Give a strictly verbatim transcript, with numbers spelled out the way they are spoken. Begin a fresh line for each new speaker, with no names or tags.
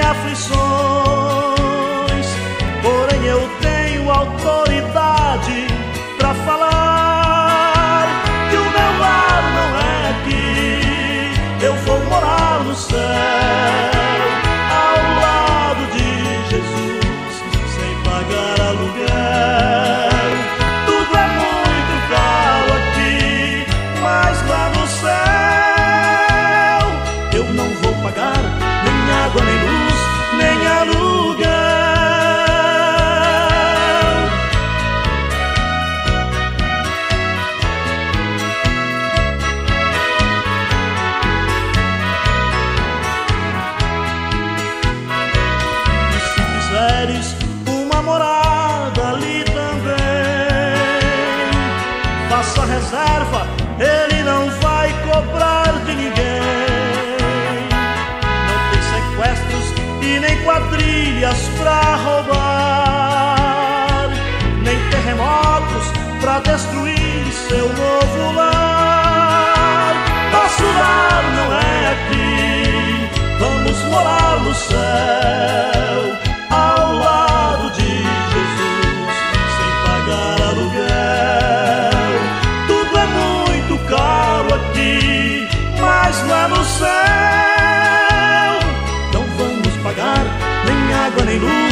aflições, porém eu tenho autoridade pra falar que o meu lar não é aqui. Eu vou morar no céu, ao lado de Jesus, sem pagar aluguel. Tudo é muito caro aqui, mas lá no céu eu não vou pagar nem água, nem luz, nem aluguel. E se quiseres uma morada ali também, faça reserva, ele não vai cobrar de ninguém. Não tem sequestros e nem quadrilhas pra roubar, nem terremotos pra destruir seu novo lar. Nosso lar não é aqui, vamos morar no céu, ao lado de Jesus, sem pagar aluguel. Tudo é muito caro aqui, mas lá no céu não vamos pagar nem água, nem luz,